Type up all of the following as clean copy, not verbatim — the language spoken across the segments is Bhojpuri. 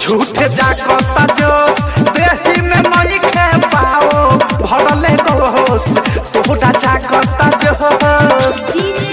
झूठे जागता जोश देही में नहीं खे पाओ भरले गोश तोहरा जागता जोश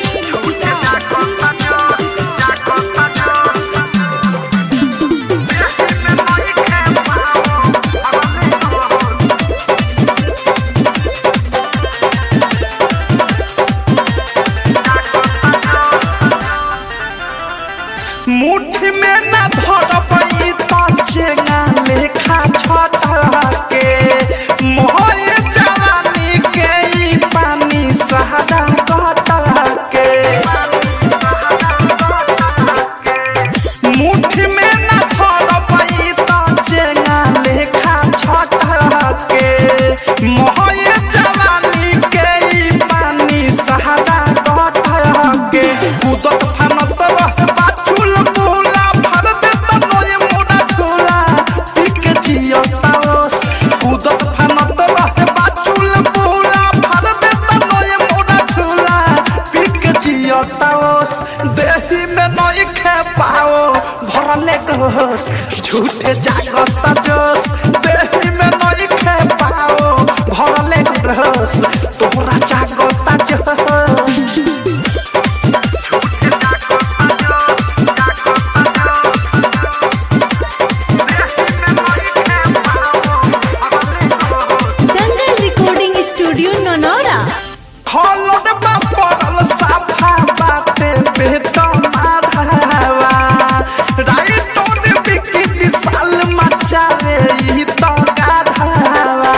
मुट्ठी में ना धर पई त चेंगा लेखा छटा के मोहे जवानी के ई पानी सहारा कटा के मुट्ठी में ना धर पई त चेंगा लेखा छटा के मोहे जवानी के ई पानी सहारा कटा के कूदत फानत रह बाचुल बोला भर दे त नोए मोड़ा झोला पिक जियताओस कूदत फानत रह बाचुल बोला भर दे त नोए मोड़ा झोला पिक जियताओस देही में नई खे पाओ भरले गोस झूठे जागता जोश देही में नई खे पाओ भरले गोस तोहरा जागता जोश स्टूडियो ननौरा हलद बापरल साफा बाते बेटा माधवा राइटो ने बिकी विशाल मचावे ई तो गाधवा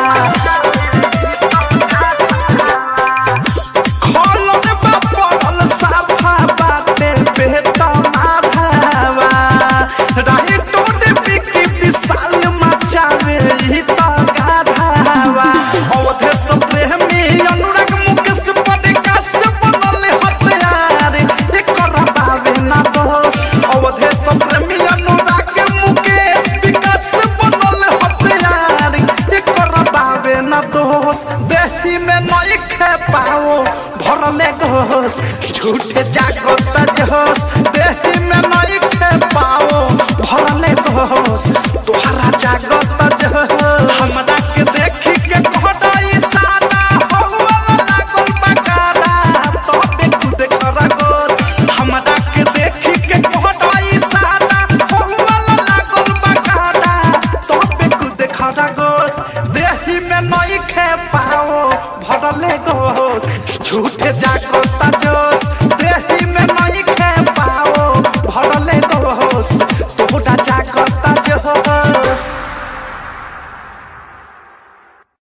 हलद बापरल साफा बाते बेटा माधवा राइटो ने बिकी विशाल मचावे ई तो गाधवा अवधे सब प्रेमी अनुराग मुकेश पडिकास बनल हथियार एकर बावे ना दोष अवधे सब प्रेमी अनुराग मुकेश विकास बनल हथियार एकर बावे ना दोष देही में नई खे पाओ भरले गोश झूठे जागता जोश देही में नई खे पाओ भरले गोश तोहरा जागता जोश हमरा के देखी के कहडाई सादा होवला लागल बकारा तबे खुद खरा गोश हमरा के देखी के कहडाई सादा होवला लागल बकारा तबे खुद खरा गोश देही में नई खे पाओ भरले गोश झूठे जागता जोश